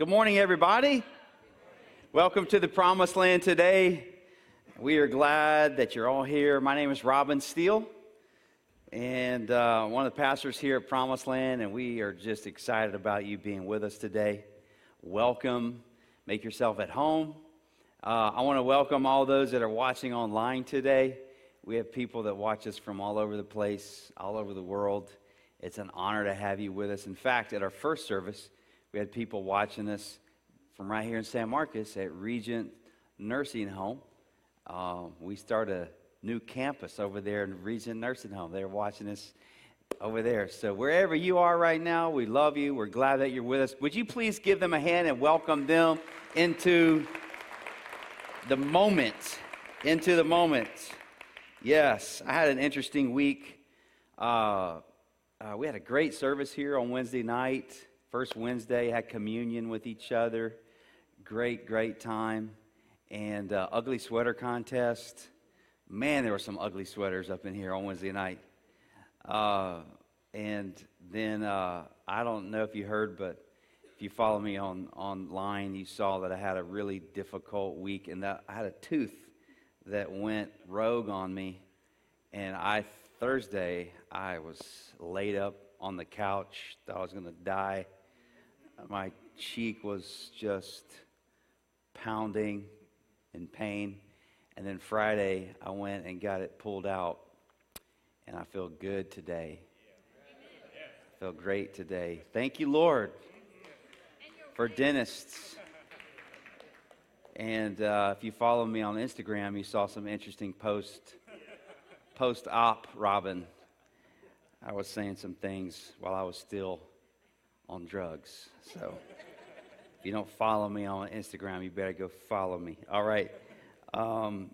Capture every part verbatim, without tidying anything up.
Good morning, everybody. Welcome to the Promised Land today. We are glad that you're all here. My name is Robin Steele, and uh, one of the pastors here at Promised Land, and we are just excited about you being with us today. Welcome. Make yourself at home. Uh, I want to welcome all those that are watching online today. We have people that watch us from all over the place, all over the world. It's an honor to have you with us. In fact, at our first service, we had people watching us from right here in San Marcos at Regent Nursing Home. Uh, we started a new campus over there in Regent Nursing Home. They're watching us over there. So wherever you are right now, we love you. We're glad that you're with us. Would you please give them a hand and welcome them into the moment, into the moment. Yes, I had an interesting week. Uh, uh, we had a great service here on Wednesday night. First Wednesday, had communion with each other. Great, great time. And uh, ugly sweater contest. Man, there were some ugly sweaters up in here on Wednesday night. Uh, and then, uh, I don't know if you heard, but if you follow me on online, you saw that I had a really difficult week. And that I had a tooth that went rogue on me. And I, Thursday, I was laid up on the couch. Thought I was going to die. My cheek was just pounding in pain. And then Friday, I went and got it pulled out. And I feel good today. I feel great today. Thank you, Lord, for dentists. And uh, if you follow me on Instagram, you saw some interesting post, post-op Robin. I was saying some things while I was still on drugs. So if you don't follow me on Instagram, you better go follow me. All right. Um,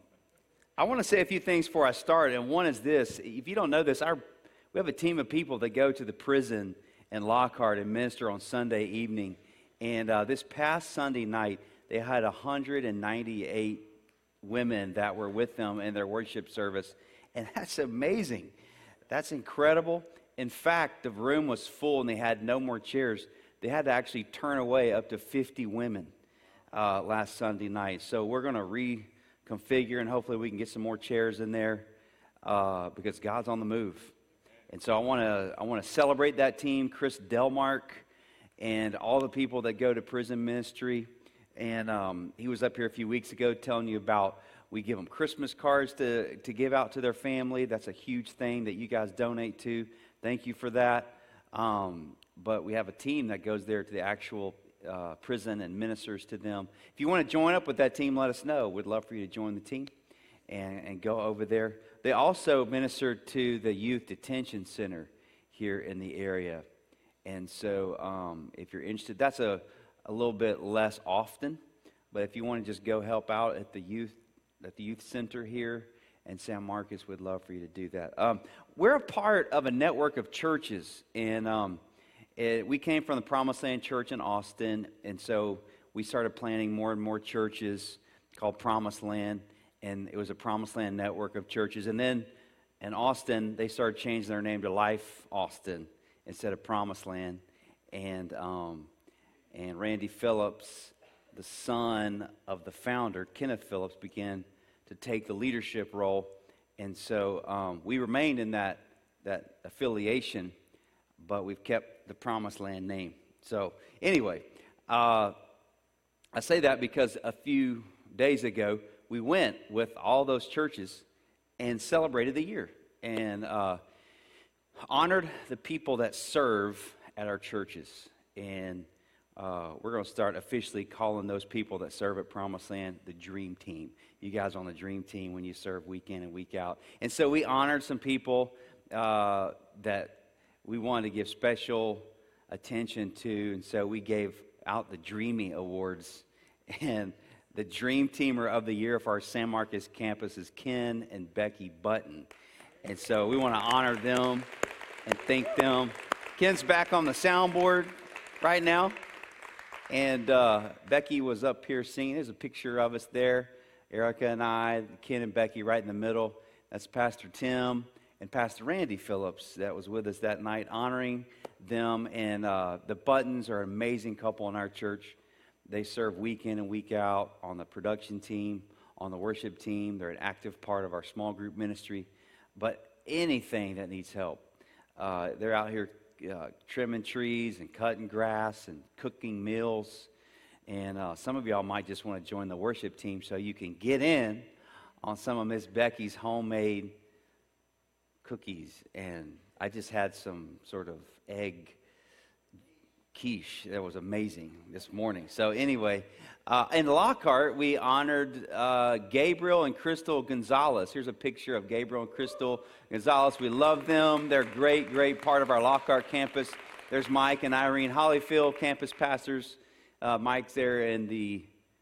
I want to say a few things before I start, and one is this. If you don't know this, our we have a team of people that go to the prison in Lockhart and minister on Sunday evening. And uh, this past Sunday night, they had one hundred ninety-eight women that were with them in their worship service. And that's amazing. That's incredible. In fact, the room was full and they had no more chairs. They had to actually turn away up to fifty women uh, last Sunday night. So we're going to reconfigure and hopefully we can get some more chairs in there uh, because God's on the move. And so I want to I want to celebrate that team, Chris Delmark, and all the people that go to prison ministry. And um, he was up here a few weeks ago telling you about we give them Christmas cards to, to give out to their family. That's a huge thing that you guys donate to. Thank you for that. Um, but we have a team that goes there to the actual uh, prison and ministers to them. If you want to join up with that team, let us know. We'd love for you to join the team and, and go over there. They also minister to the youth detention center here in the area. And so um, if you're interested, that's a, a little bit less often. But if you want to just go help out at the youth at the youth center here in San Marcos, we'd love for you to do that. Um, we're a part of a network of churches, and um, it, we came from the Promised Land Church in Austin, and so we started planning more and more churches called Promised Land, and it was a Promised Land network of churches. And then in Austin, they started changing their name to Life Austin instead of Promised Land, and um, and Randy Phillips, the son of the founder, Kenneth Phillips, began to take the leadership role. And so um, we remained in that, that affiliation, but we've kept the Promised Land name. So anyway, uh, I say that because a few days ago, we went with all those churches and celebrated the year and uh, honored the people that serve at our churches. And Uh, we're going to start officially calling those people that serve at Promised Land the Dream Team. You guys are on the Dream Team when you serve week in and week out. And so we honored some people uh, that we wanted to give special attention to. And so we gave out the Dreamy Awards. And the Dream Teamer of the Year for our San Marcos campus is Ken and Becky Button. And so we want to honor them and thank them. Ken's back on the soundboard right now. And uh, Becky was up here singing. There's a picture of us there. Erica and I, Ken and Becky right in the middle. That's Pastor Tim and Pastor Randy Phillips that was with us that night, honoring them. And uh, the Buttons are an amazing couple in our church. They serve week in and week out on the production team, on the worship team. They're an active part of our small group ministry. But anything that needs help, uh, they're out here uh, trimming trees and cutting grass and cooking meals. And uh, some of y'all might just want to join the worship team so you can get in on some of Miss Becky's homemade cookies. And I just had some sort of egg quiche that was amazing this morning. So anyway, uh, in Lockhart, we honored uh, Gabriel and Crystal Gonzalez. Here's a picture of Gabriel and Crystal Gonzalez. We love them. They're great, great part of our Lockhart campus. There's Mike and Irene Hollyfield, campus pastors. Uh, Mike's there in the,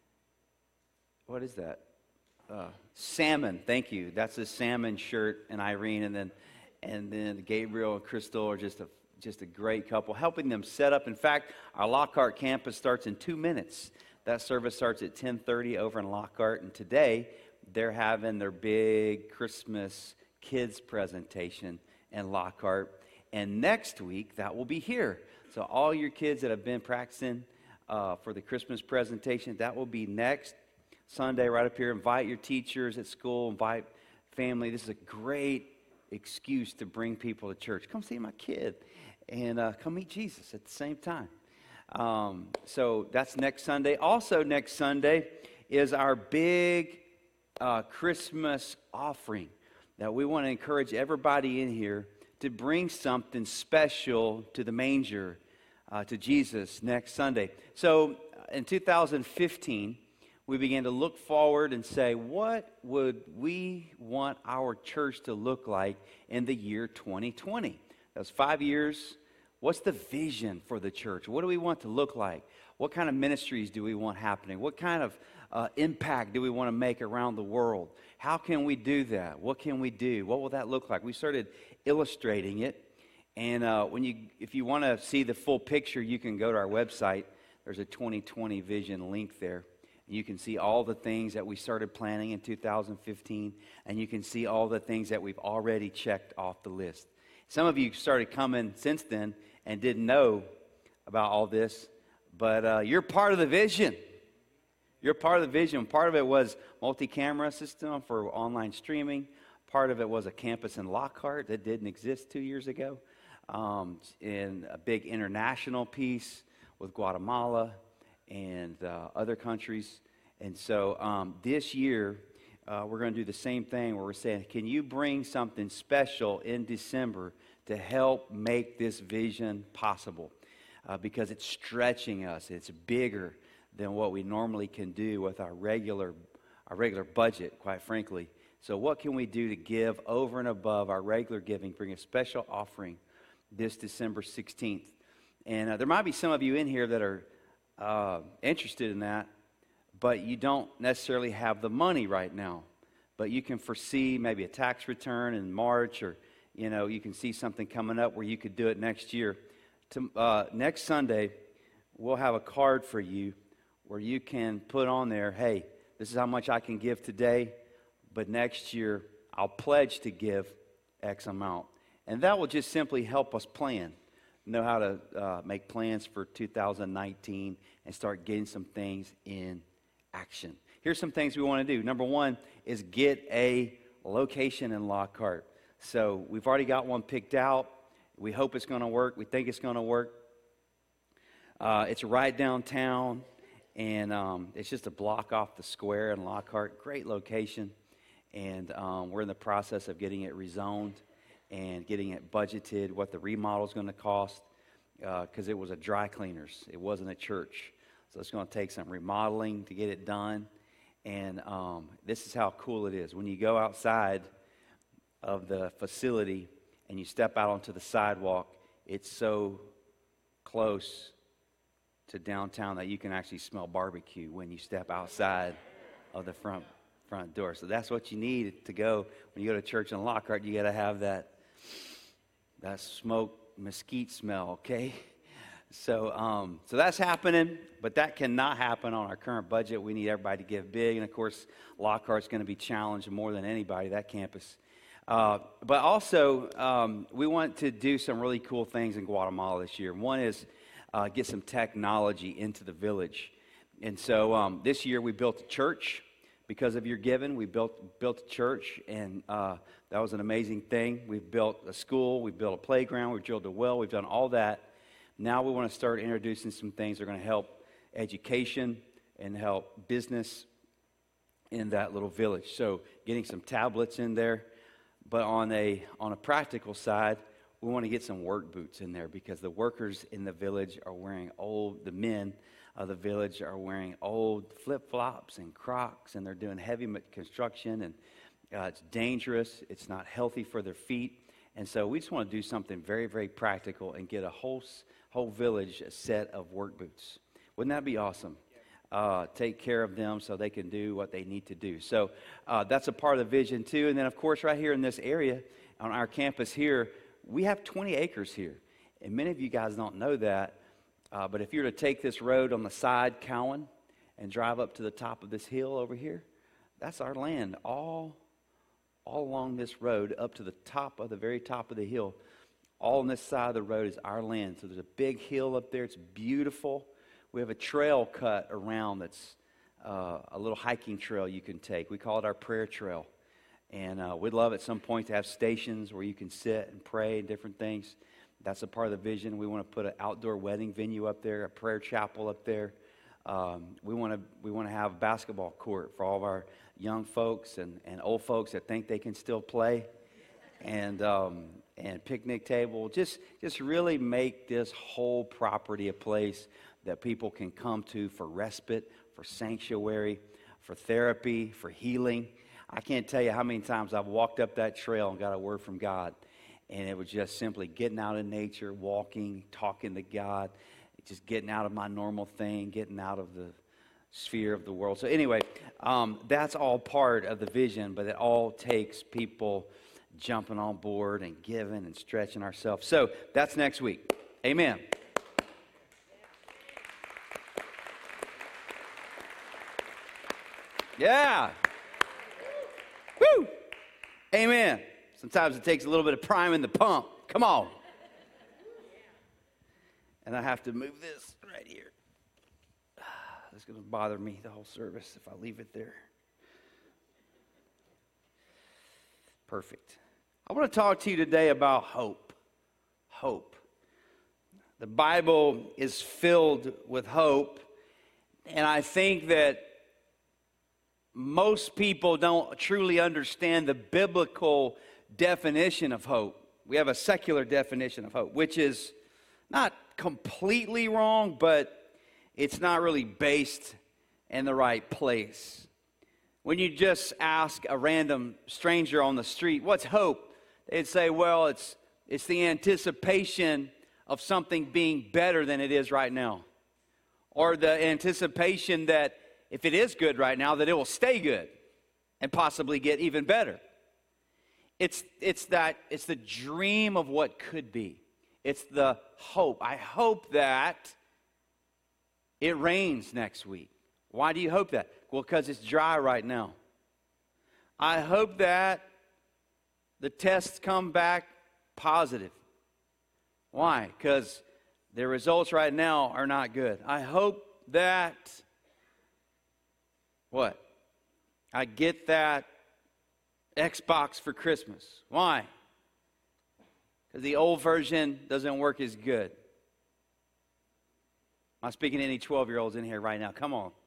what is that? Uh, salmon, thank you. That's a salmon shirt, and Irene, and then and then Gabriel and Crystal are just a just a great couple, helping them set up. In fact, our Lockhart campus starts in two minutes. That service starts at ten thirty over in Lockhart, and today they're having their big Christmas kids presentation in Lockhart, and next week that will be here. So all your kids that have been practicing uh, for the Christmas presentation, that will be next Sunday right up here. Invite your teachers at school, invite family. This is a great excuse to bring people to church. Come see my kid and uh, come meet Jesus at the same time. Um, so that's next Sunday. Also next Sunday is our big uh, Christmas offering that we want to encourage everybody in here to bring something special to the manger, uh, to Jesus next Sunday. So in two thousand fifteen, we began to look forward and say, what would we want our church to look like in the year twenty twenty? That was five years. What's the vision for the church? What do we want to look like? What kind of ministries do we want happening? What kind of uh, impact do we want to make around the world? How can we do that? What can we do? What will that look like? We started illustrating it. And uh, when you, if you want to see the full picture, you can go to our website. There's a twenty twenty vision link there. You can see all the things that we started planning in two thousand fifteen, and you can see all the things that we've already checked off the list. Some of you started coming since then and didn't know about all this, but uh, you're part of the vision. You're part of the vision. Part of it was multi-camera system for online streaming. Part of it was a campus in Lockhart that didn't exist two years ago, um, and a big international piece with Guatemala and uh, other countries. And so um, this year, uh, we're going to do the same thing where we're saying, can you bring something special in December to help make this vision possible? Uh, because it's stretching us. It's bigger than what we normally can do with our regular, our regular budget, quite frankly. So what can we do to give over and above our regular giving, bring a special offering this December sixteenth? And uh, there might be some of you in here that are Uh, interested in that, but you don't necessarily have the money right now. But you can foresee maybe a tax return in March, or you know, you can see something coming up where you could do it next year. To, uh, next Sunday, we'll have a card for you where you can put on there, hey, this is how much I can give today, but next year I'll pledge to give X amount. And that will just simply help us plan. Know how to uh, make plans for two thousand nineteen and start getting some things in action. Here's some things we want to do. Number one is get a location in Lockhart. So we've already got one picked out. We hope it's going to work. We think it's going to work. Uh, it's right downtown, and um, it's just a block off the square in Lockhart. Great location, and um, we're in the process of getting it rezoned and getting it budgeted, what the remodel is going to cost, because uh, it was a dry cleaners. It wasn't a church. So it's going to take some remodeling to get it done. And um, this is how cool it is. When you go outside of the facility and you step out onto the sidewalk, it's so close to downtown that you can actually smell barbecue when you step outside of the front front door. So that's what you need to go. When you go to church in Lockhart, you got to have that that smoke mesquite smell, okay? So um, so that's happening, but that cannot happen on our current budget. We need everybody to give big, and of course, Lockhart's going to be challenged more than anybody, that campus. Uh, but also, um, we want to do some really cool things in Guatemala this year. One is uh, get some technology into the village. And so um, this year we built a church. Because of your giving, we built built a church, and uh, that was an amazing thing. We've built a school, we've built a playground, we've drilled a well, we've done all that. Now we want to start introducing some things that are going to help education and help business in that little village. So getting some tablets in there, but on a on a practical side, we want to get some work boots in there because the workers in the village are wearing old, the men of the village are wearing old flip-flops and Crocs, and they're doing heavy construction, and uh, it's dangerous. It's not healthy for their feet. And so we just want to do something very, very practical and get a whole, whole village a set of work boots. Wouldn't that be awesome? Uh, take care of them so they can do what they need to do. So uh, that's a part of the vision, too. And then, of course, right here in this area, on our campus here, we have twenty acres here. And many of you guys don't know that. Uh, but if you were to take this road on the side, Cowan, and drive up to the top of this hill over here, that's our land. All, all along this road, up to the top of the very top of the hill, all on this side of the road is our land. So there's a big hill up there. It's beautiful. We have a trail cut around that's uh, a little hiking trail you can take. We call it our prayer trail. And uh, we'd love at some point to have stations where you can sit and pray and different things. That's a part of the vision. We want to put an outdoor wedding venue up there, a prayer chapel up there. Um, we want to we want to have a basketball court for all of our young folks and, and old folks that think they can still play, and um, and picnic table. Just just really make this whole property a place that people can come to for respite, for sanctuary, for therapy, for healing. I can't tell you how many times I've walked up that trail and got a word from God. And it was just simply getting out in nature, walking, talking to God, just getting out of my normal thing, getting out of the sphere of the world. So anyway, um, that's all part of the vision, but it all takes people jumping on board and giving and stretching ourselves. So that's next week. Amen. Yeah. Woo. Amen. Sometimes it takes a little bit of priming the pump. Come on. And I have to move this right here. It's going to bother me the whole service if I leave it there. Perfect. I want to talk to you today about hope. Hope. The Bible is filled with hope, and I think that most people don't truly understand the biblical definition of hope. We have a secular definition of hope, which is not completely wrong, but it's not really based in the right place. When you just ask a random stranger on the street, what's hope? They'd say, well, it's it's the anticipation of something being better than it is right now. Or the anticipation that if it is good right now, that it will stay good and possibly get even better. It's it's that it's the dream of what could be. It's the hope. I hope that it rains next week. Why do you hope that? Well, because it's dry right now. I hope that the tests come back positive. Why? Because the results right now are not good. I hope that, what? I get that Xbox for Christmas. Why? Because the old version doesn't work as good. I'm speaking to any twelve-year-olds in here right now. Come on.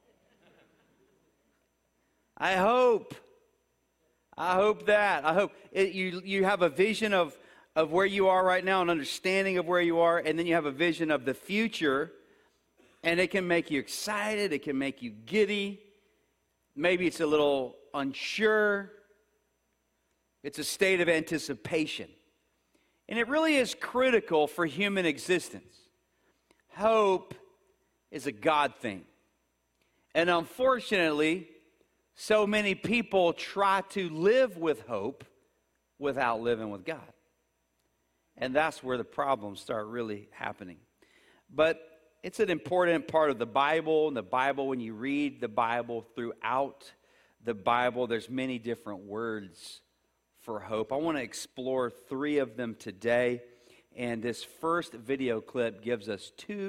I hope. I hope that. I hope it, you, you have a vision of, of where you are right now, an understanding of where you are, and then you have a vision of the future, and it can make you excited. It can make you giddy. Maybe it's a little unsure. It's a state of anticipation. And it really is critical for human existence. Hope is a God thing. And unfortunately, so many people try to live with hope without living with God. And that's where the problems start really happening. But it's an important part of the Bible. And the Bible, when you read the Bible throughout the Bible, there's many different words for hope. I want to explore three of them today. And this first video clip gives us two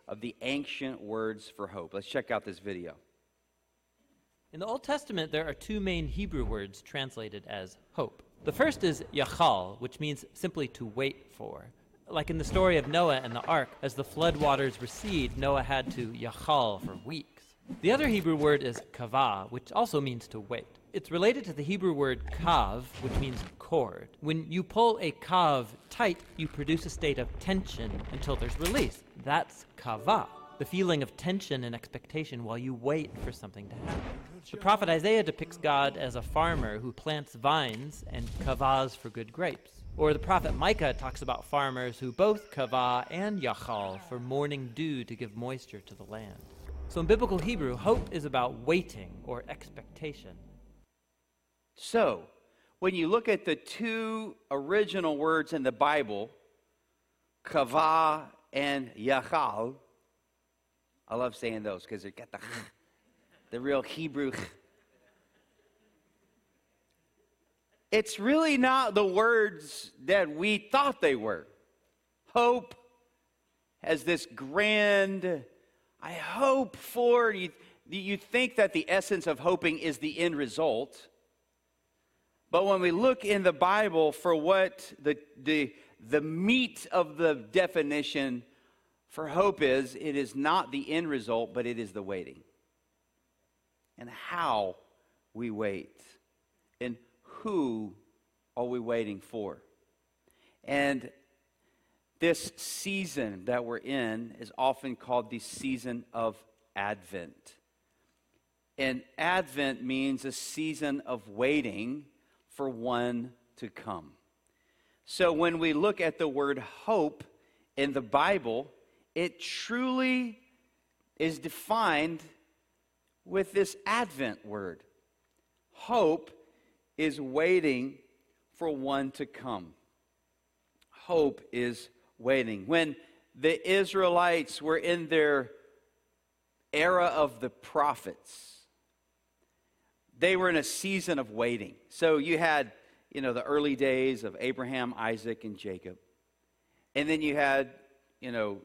of the ancient words for hope. Let's check out this video. In the Old Testament, there are two main Hebrew words translated as hope. The first is yachal, which means simply to wait for. Like in the story of Noah and the ark, as the flood waters recede, Noah had to yachal for weeks. The other Hebrew word is kavah, which also means to wait. It's related to the Hebrew word kav, which means cord. When you pull a kav tight, you produce a state of tension until there's release. That's kavah, the feeling of tension and expectation while you wait for something to happen. The prophet Isaiah depicts God as a farmer who plants vines and kavahs for good grapes. Or the prophet Micah talks about farmers who both kavah and yachal for morning dew to give moisture to the land. So in biblical Hebrew, hope is about waiting or expectation. So, when you look at the two original words in the Bible, kavah and yachal, I love saying those because they got the the real Hebrew. It's really not the words that we thought they were. Hope has this grand, I hope for, you, you think that the essence of hoping is the end result. But when we look in the Bible for what the, the, the meat of the definition for hope is, it is not the end result, but it is the waiting. And how we wait. And who are we waiting for? And this season that we're in is often called the season of Advent. And Advent means a season of waiting for one to come. So when we look at the word hope in the Bible, it truly is defined with this Advent word. Hope is waiting for one to come. Hope is waiting. When the Israelites were in their era of the prophets, they were in a season of waiting. So you had, you know, the early days of Abraham, Isaac, and Jacob. And then you had, you know,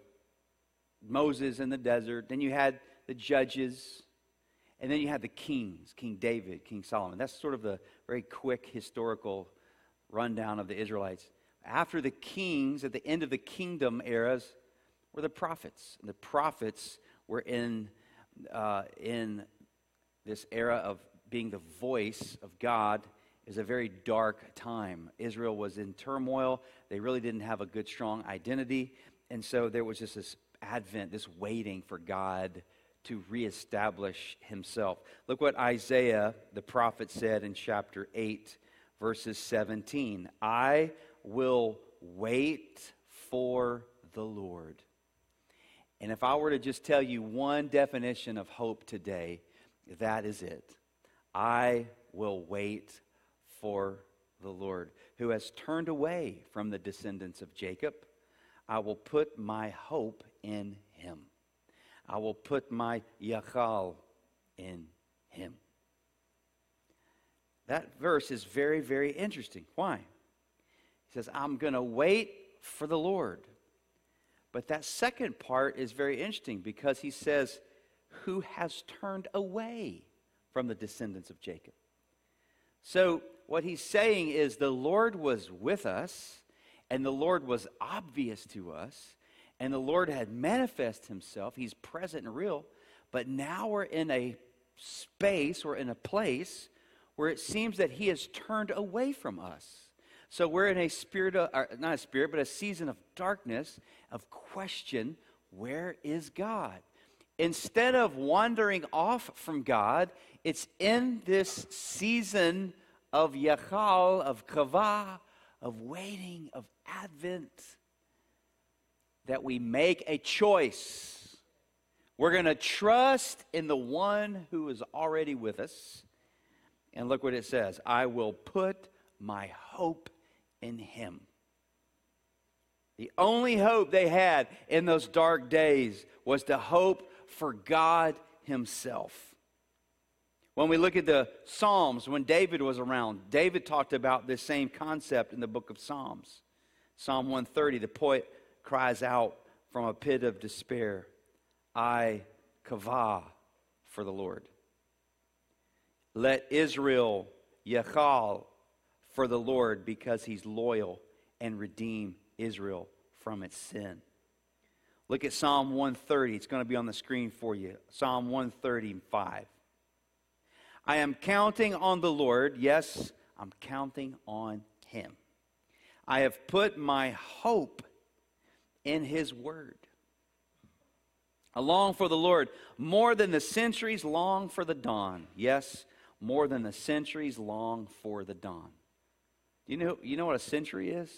Moses in the desert. Then you had the judges. And then you had the kings, King David, King Solomon. That's sort of the very quick historical rundown of the Israelites. After the kings, at the end of the kingdom eras, were the prophets. And the prophets were in, uh, in this era of being the voice of God. Is a very dark time. Israel was in turmoil. They really didn't have a good, strong identity. And so there was just this advent, this waiting for God to reestablish himself. Look what Isaiah, the prophet, said in chapter eight, verses seventeen. I will wait for the Lord. And if I were to just tell you one definition of hope today, that is it. I will wait for the Lord, who has turned away from the descendants of Jacob. I will put my hope in him. I will put my yachal in him. That verse is very, very interesting. Why? He says, I'm going to wait for the Lord. But that second part is very interesting because he says, who has turned away from the descendants of Jacob. So what he's saying is the Lord was with us, and the Lord was obvious to us, and the Lord had manifested himself. He's present and real. But now we're in a space or in a place where it seems that he has turned away from us. So we're in a spirit of, or not a spirit, but a season of darkness, of question, where is God? Instead of wandering off from God, it's in this season of yachal, of kavah, of waiting, of Advent, that we make a choice. We're going to trust in the one who is already with us. And look what it says. I will put my hope in him. The only hope they had in those dark days was to hope for God himself. When we look at the Psalms, when David was around, David talked about this same concept in the book of Psalms. Psalm one thirty, the poet cries out from a pit of despair. I kavah for the Lord. Let Israel yachal for the Lord, because he's loyal, and redeem Israel from its sin. Look at Psalm one thirty. It's going to be on the screen for you. Psalm one thirty-five. I am counting on the Lord. Yes, I'm counting on him. I have put my hope in his word. I long for the Lord more than the centuries long for the dawn. Yes, more than the centuries long for the dawn. You know, you know what a sentry is?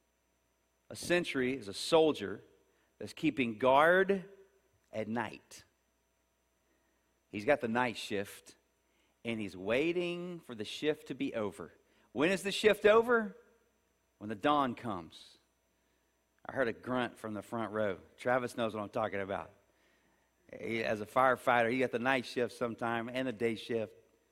A sentry is a soldier that's keeping guard at night. He's got the night shift, and he's waiting for the shift to be over. When is the shift over? When the dawn comes. I heard a grunt from the front row. Travis knows what I'm talking about. He, as a firefighter, he got the night shift sometime and the day shift.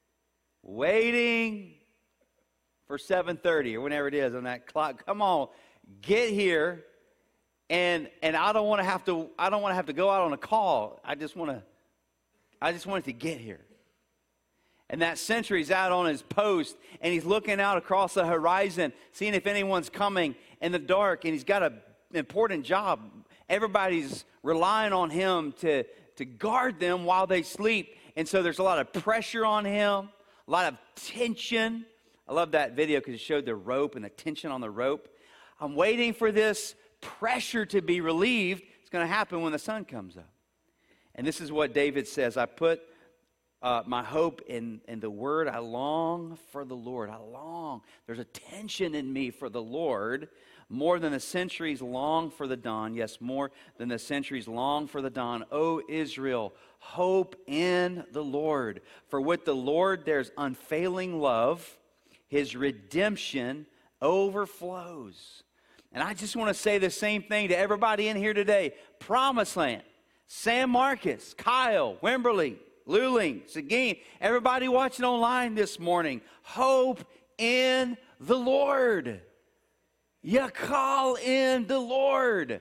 Waiting for seven thirty or whenever it is on that clock. Come on, get here. And and I don't want to have to I don't want to have to go out on a call. I just want to I just want it to get here. And that sentry's out on his post, and he's looking out across the horizon, seeing if anyone's coming in the dark, and he's got an important job. Everybody's relying on him to, to guard them while they sleep. And so there's a lot of pressure on him, a lot of tension. I love that video because it showed the rope and the tension on the rope. I'm waiting for this pressure to be relieved. It's going to happen when the sun comes up. And this is what David says. I put uh, my hope in, in the word. I long for the Lord. I long. There's a tension in me for the Lord. More than the centuries long for the dawn. Yes, more than the centuries long for the dawn. O Israel, hope in the Lord. For with the Lord there's unfailing love. His redemption overflows. And I just want to say the same thing to everybody in here today. Promised Land, San Marcos, Kyle, Wimberley, Luling, Seguin, everybody watching online this morning. Hope in the Lord. You call in the Lord.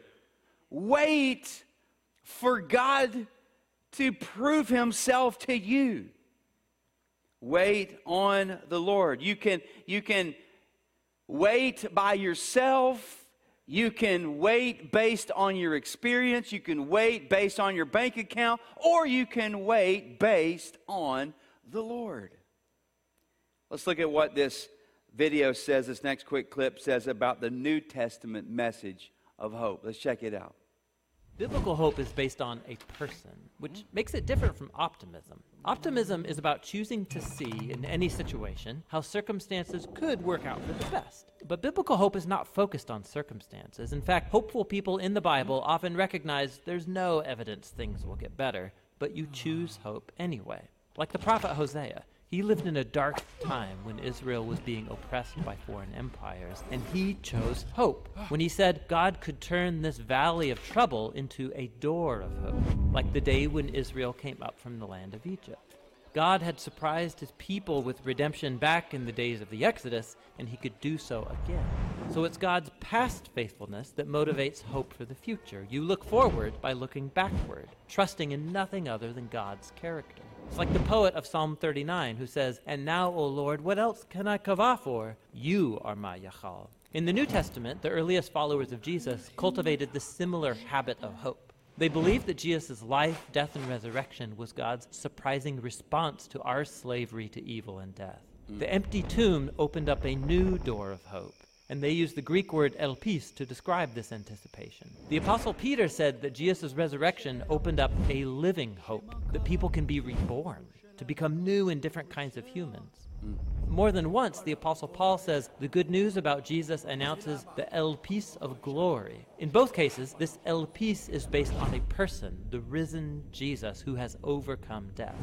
Wait for God to prove himself to you. Wait on the Lord. You can, you can wait by yourself. You can wait based on your experience. You can wait based on your bank account. Or you can wait based on the Lord. Let's look at what this video says, this next quick clip says about the New Testament message of hope. Let's check it out. Biblical hope is based on a person, which makes it different from optimism. Optimism is about choosing to see in any situation how circumstances could work out for the best. But biblical hope is not focused on circumstances. In fact, hopeful people in the Bible often recognize there's no evidence things will get better, but you choose hope anyway. Like the prophet Hosea. He lived in a dark time when Israel was being oppressed by foreign empires, and he chose hope when he said God could turn this valley of trouble into a door of hope, like the day when Israel came up from the land of Egypt. God had surprised his people with redemption back in the days of the Exodus, and he could do so again. So it's God's past faithfulness that motivates hope for the future. You look forward by looking backward, trusting in nothing other than God's character. It's like the poet of Psalm thirty-nine who says, "And now, O Lord, what else can I kavah for? You are my yachal." In the New Testament, the earliest followers of Jesus cultivated the similar habit of hope. They believed that Jesus' life, death, and resurrection was God's surprising response to our slavery to evil and death. Mm. The empty tomb opened up a new door of hope. And they used the Greek word elpis to describe this anticipation. The Apostle Peter said that Jesus' resurrection opened up a living hope, that people can be reborn, to become new and different kinds of humans. Mm. More than once, the Apostle Paul says the good news about Jesus announces the elpis of glory. In both cases, this elpis is based on a person, the risen Jesus, who has overcome death.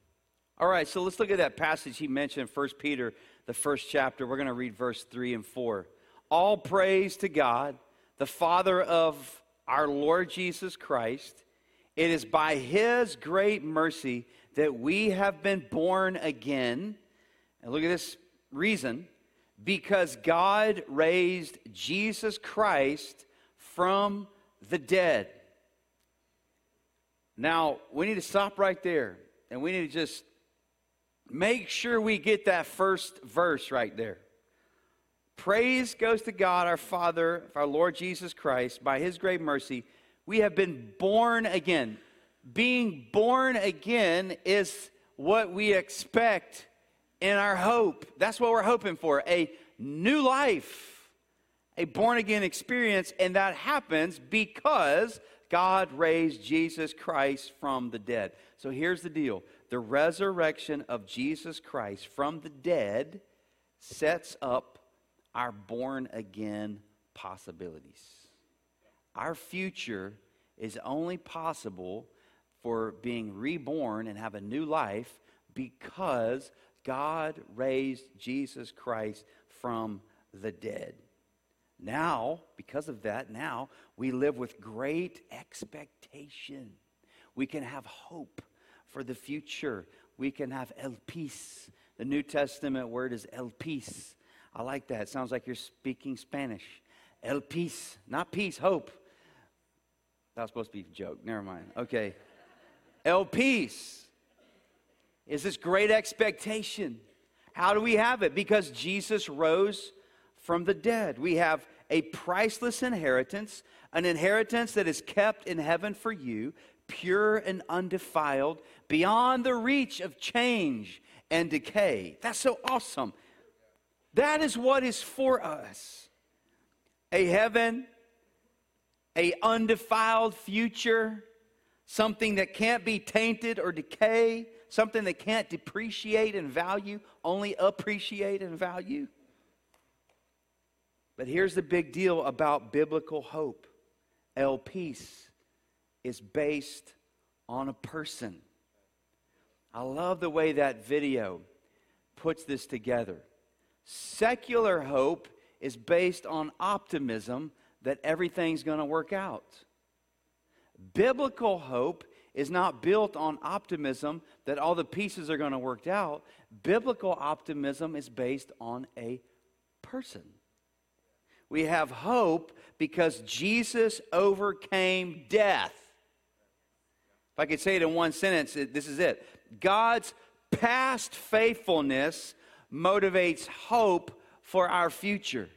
All right, so let's look at that passage he mentioned in First Peter, the first chapter. We're going to read verse three and four. All praise to God, the Father of our Lord Jesus Christ. It is by his great mercy that we have been born again. And look at this reason. Because God raised Jesus Christ from the dead. Now, we need to stop right there, and we need to just make sure we get that first verse right there. Praise goes to God, our Father, our Lord Jesus Christ. By his great mercy, we have been born again. Being born again is what we expect in our hope. That's what we're hoping for, a new life, a born-again experience, and that happens because God raised Jesus Christ from the dead. So here's the deal. The resurrection of Jesus Christ from the dead sets up our born-again possibilities. Our future is only possible for being reborn and have a new life because God raised Jesus Christ from the dead. Now, because of that, now we live with great expectation. We can have hope for the future. We can have el pis. The New Testament word is el pis. I like that. It sounds like you're speaking Spanish. El pis, not peace, hope. That was supposed to be a joke. Never mind. Okay. El pis is this great expectation. How do we have it? Because Jesus rose from the dead. We have a priceless inheritance, an inheritance that is kept in heaven for you, pure and undefiled, beyond the reach of change and decay. That's so awesome. That is what is for us. A heaven, a undefiled future, something that can't be tainted or decay, something that can't depreciate in value, only appreciate in value. But here's the big deal about biblical hope. El Pis is based on a person. I love the way that video puts this together. Secular hope is based on optimism that everything's going to work out. Biblical hope is not built on optimism that all the pieces are going to work out. Biblical optimism is based on a person. We have hope because Jesus overcame death. If I could say it in one sentence, this is it. God's past faithfulness motivates hope for our future.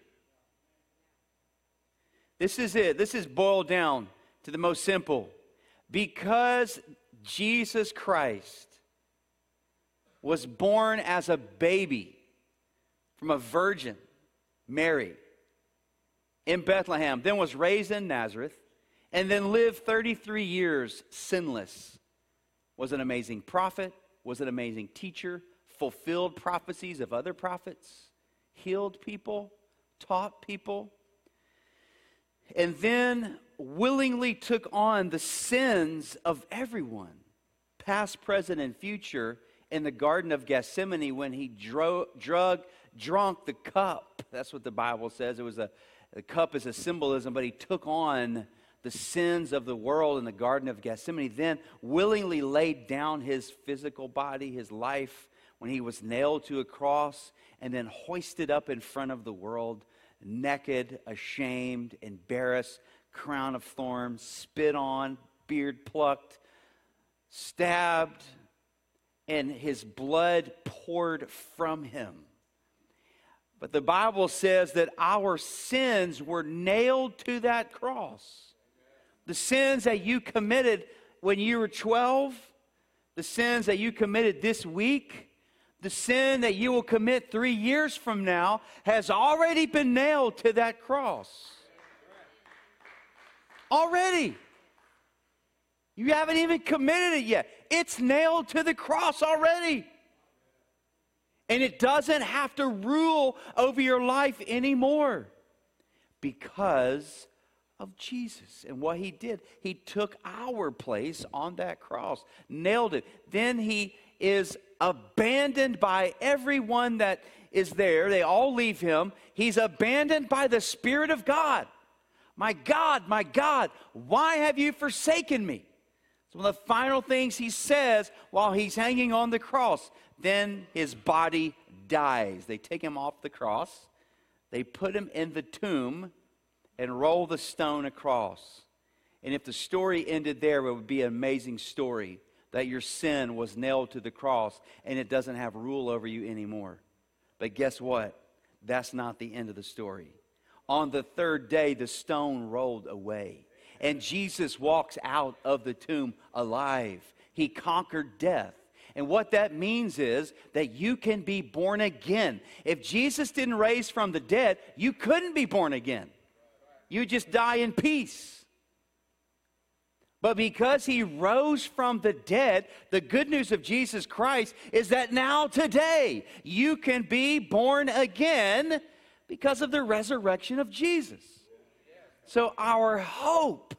This is it. This is boiled down to the most simple. Because Jesus Christ was born as a baby from a virgin, Mary, in Bethlehem, then was raised in Nazareth, and then lived thirty-three years sinless, was an amazing prophet, was an amazing teacher, fulfilled prophecies of other prophets, healed people, taught people, and then willingly took on the sins of everyone, past, present, and future, in the Garden of Gethsemane when he dro- drug, drunk the cup. That's what the Bible says. It was a the cup is a symbolism, but he took on the sins of the world in the Garden of Gethsemane, then willingly laid down his physical body, his life, when he was nailed to a cross, and then hoisted up in front of the world, naked, ashamed, embarrassed, crown of thorns, spit on, beard plucked, stabbed, and his blood poured from him. But the Bible says that our sins were nailed to that cross. The sins that you committed when you were twelve, the sins that you committed this week, the sin that you will commit three years from now has already been nailed to that cross. Already. You haven't even committed it yet. It's nailed to the cross already. And it doesn't have to rule over your life anymore because of Jesus and what he did. He took our place on that cross, nailed it. Then he is abandoned by everyone that is there. They all leave him. He's abandoned by the Spirit of God. My God, my God, why have you forsaken me? It's one of the final things he says while he's hanging on the cross. Then his body dies. They take him off the cross. They put him in the tomb and roll the stone across. And if the story ended there, it would be an amazing story that your sin was nailed to the cross and it doesn't have rule over you anymore. But guess what? That's not the end of the story. On the third day, the stone rolled away, and Jesus walks out of the tomb alive. He conquered death. And what that means is that you can be born again. If Jesus didn't raise from the dead, you couldn't be born again. You just die in peace. But because he rose from the dead, the good news of Jesus Christ is that now today you can be born again because of the resurrection of Jesus. So our hope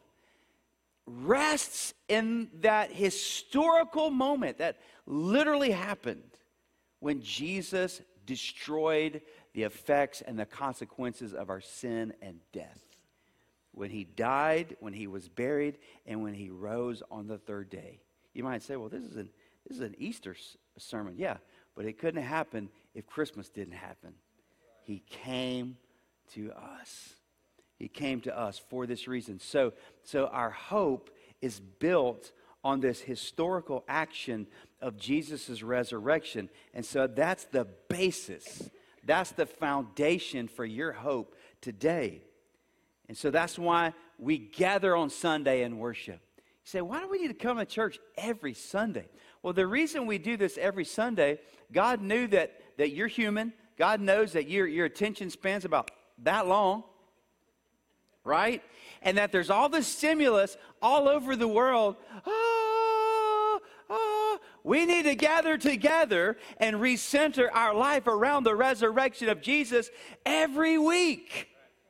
rests in that historical moment that literally happened when Jesus destroyed the effects and the consequences of our sin and death. When he died, when he was buried, and when he rose on the third day. You might say, well, this is an, this is an Easter s- sermon. Yeah, but it couldn't happen if Christmas didn't happen. He came to us. He came to us for this reason. So, so our hope is built on this historical action of Jesus' resurrection. And so that's the basis. That's the foundation for your hope today. And so that's why we gather on Sunday and worship. You say, why do we need to come to church every Sunday? Well, the reason we do this every Sunday, God knew that, that you're human. God knows that your, your attention span's about that long, right? And that there's all this stimulus all over the world. Oh, oh. We need to gather together and recenter our life around the resurrection of Jesus every week.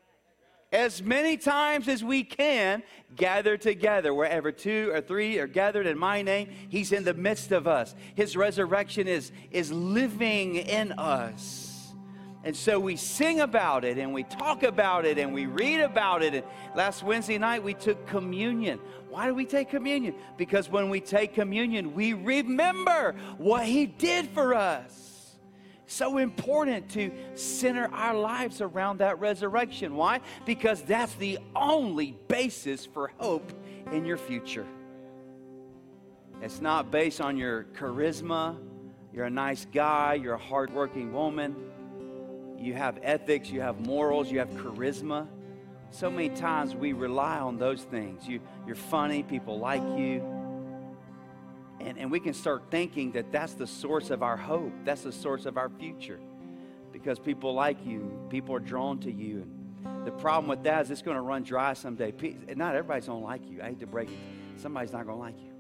As many times as we can, gather together. Wherever two or three are gathered in my name, he's in the midst of us. His resurrection is, is living in us. And so we sing about it, and we talk about it, and we read about it. And last Wednesday night, we took communion. Why do we take communion? Because when we take communion, we remember what he did for us. So important to center our lives around that resurrection. Why? Because that's the only basis for hope in your future. It's not based on your charisma. You're a nice guy. You're a hardworking woman. You have ethics. You have morals. You have charisma. So many times we rely on those things. You, you're funny. People like you. And, and we can start thinking that that's the source of our hope. That's the source of our future. Because people like you. People are drawn to you. And the problem with that is it's going to run dry someday. Not everybody's going to like you. I hate to break it. Somebody's not going to like you.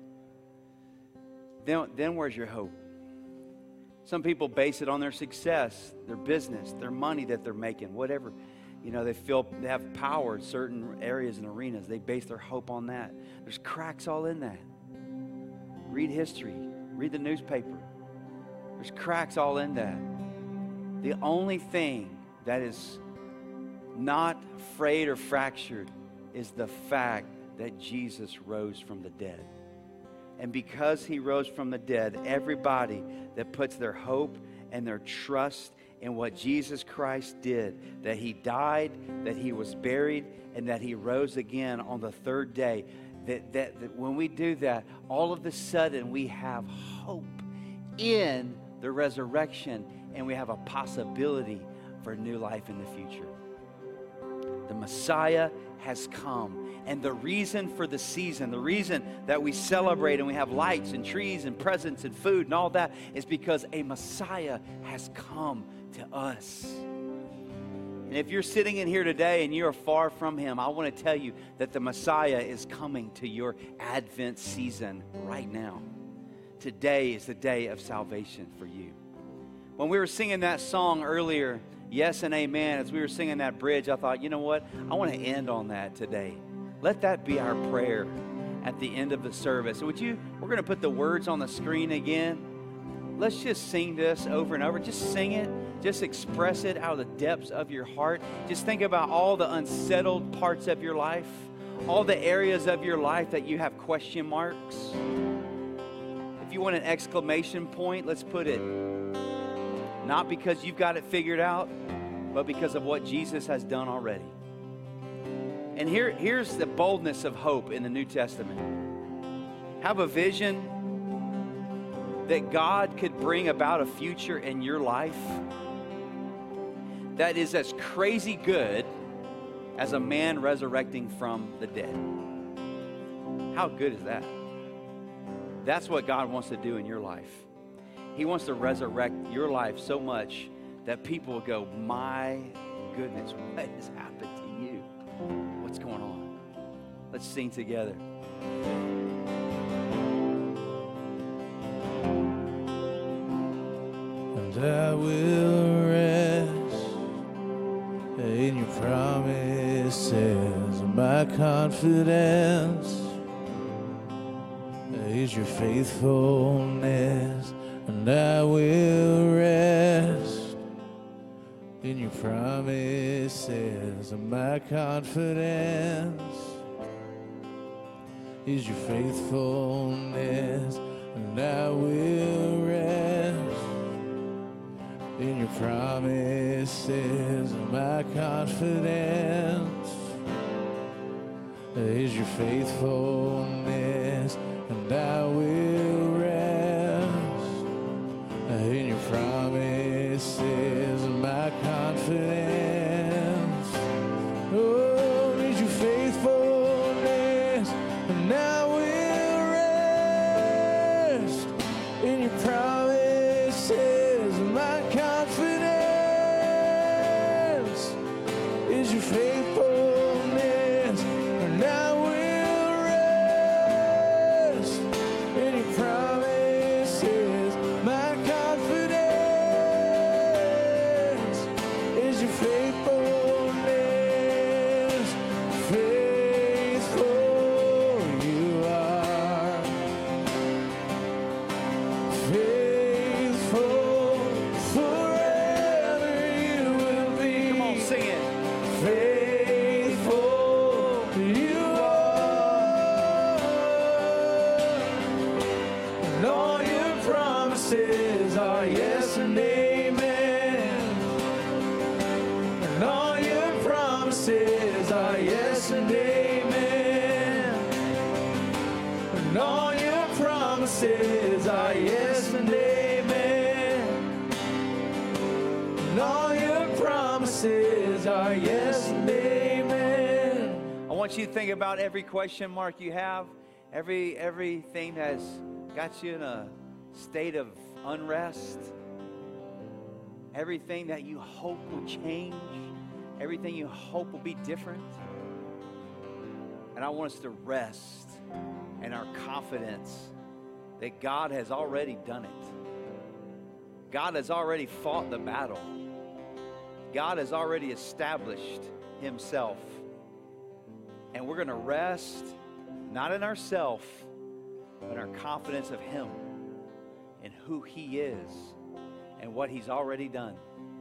Then, then where's your hope? Some people base it on their success, their business, their money that they're making, whatever. You know, they feel they have power in certain areas and arenas. They base their hope on that. There's cracks all in that. Read history. Read the newspaper. There's cracks all in that. The only thing that is not frayed or fractured is the fact that Jesus rose from the dead. And because he rose from the dead, everybody that puts their hope and their trust in what Jesus Christ did, that he died, that he was buried, and that he rose again on the third day, That, that, that when we do that, all of a sudden we have hope in the resurrection, and we have a possibility for new life in the future. The Messiah has come. And the reason for the season, the reason that we celebrate and we have lights and trees and presents and food and all that is because a Messiah has come to us. And if you're sitting in here today and you're far from him, I want to tell you that the Messiah is coming to your Advent season right now. Today is the day of salvation for you. When we were singing that song earlier, Yes and Amen, as we were singing that bridge, I thought, you know what? I want to end on that today. Let that be our prayer at the end of the service. So would you, we're going to put the words on the screen again. Let's just sing this over and over. Just sing it. Just express it out of the depths of your heart. Just think about all the unsettled parts of your life, all the areas of your life that you have question marks. If you want an exclamation point, let's put it, not because you've got it figured out, but because of what Jesus has done already. And here, here's the boldness of hope in the New Testament. Have a vision that God could bring about a future in your life that is as crazy good as a man resurrecting from the dead. How good is that? That's what God wants to do in your life. He wants to resurrect your life so much that people will go, my goodness, what has happened to you? What's going on? Let's sing together. And I will rest in your promises. My confidence is your faithfulness. And I will rest in your promises. And my confidence is your faithfulness. And I will rest in your promises. And my confidence is your faithfulness. And I will rest in your promises. And my confidence, oh, is your faithfulness. And I will rest in your promises. And my confidence is your faithfulness. And I will rest in your promises. My confidence is your faithfulness. Faithful you are. Faithful forever you will be. Come on, sing it. Faithful you are. And all your promises are yes and amen. And all your promises are yes and amen. And all your promises are yes and amen. And all your promises are yes and amen. I want you to think about every question mark you have, every everything that's got you in a state of unrest, everything that you hope will change, everything you hope will be different. And I want us to rest in our confidence that God has already done it. God has already fought the battle. God has already established himself. And we're going to rest not in ourselves, but in our confidence of him and who he is and what he's already done.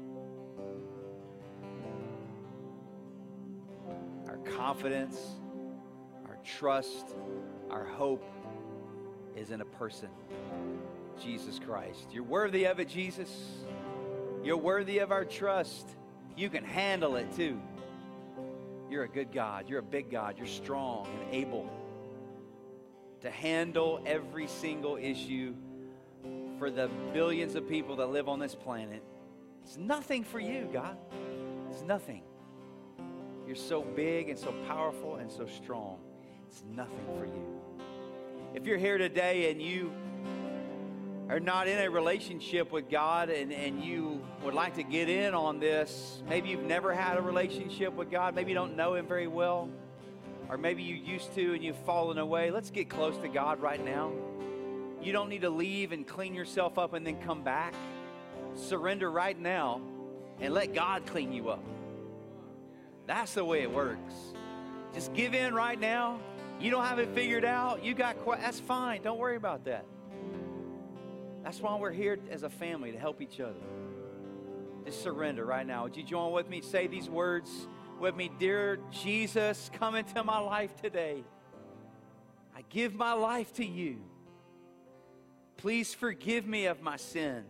Our confidence, our trust, our hope is in a person, Jesus Christ. You're worthy of it, Jesus. You're worthy of our trust. You can handle it too. You're a good God. You're a big God. You're strong and able to handle every single issue for the billions of people that live on this planet. It's nothing for you, God. It's nothing. You're so big and so powerful and so strong. It's nothing for you. If you're here today and you are not in a relationship with God and, and you would like to get in on this, maybe you've never had a relationship with God, maybe you don't know him very well, or maybe you used to and you've fallen away, let's get close to God right now. You don't need to leave and clean yourself up and then come back. Surrender right now and let God clean you up. That's the way it works. Just give in right now. You don't have it figured out. You got que- that's fine. Don't worry about that. That's why we're here as a family, to help each other. Just surrender right now. Would you join with me? Say these words with me. Dear Jesus, come into my life today. I give my life to you. Please forgive me of my sin.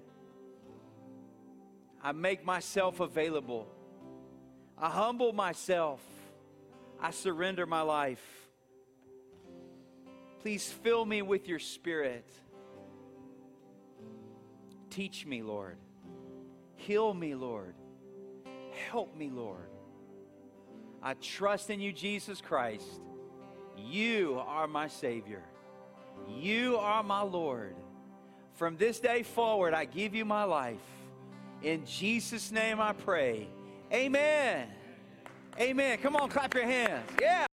I make myself available. I humble myself. I surrender my life. Please fill me with your Spirit. Teach me, Lord. Heal me, Lord. Help me, Lord. I trust in you, Jesus Christ. You are my Savior. You are my Lord. From this day forward, I give you my life. In Jesus' name I pray. Amen. Amen. Come on, clap your hands. Yeah.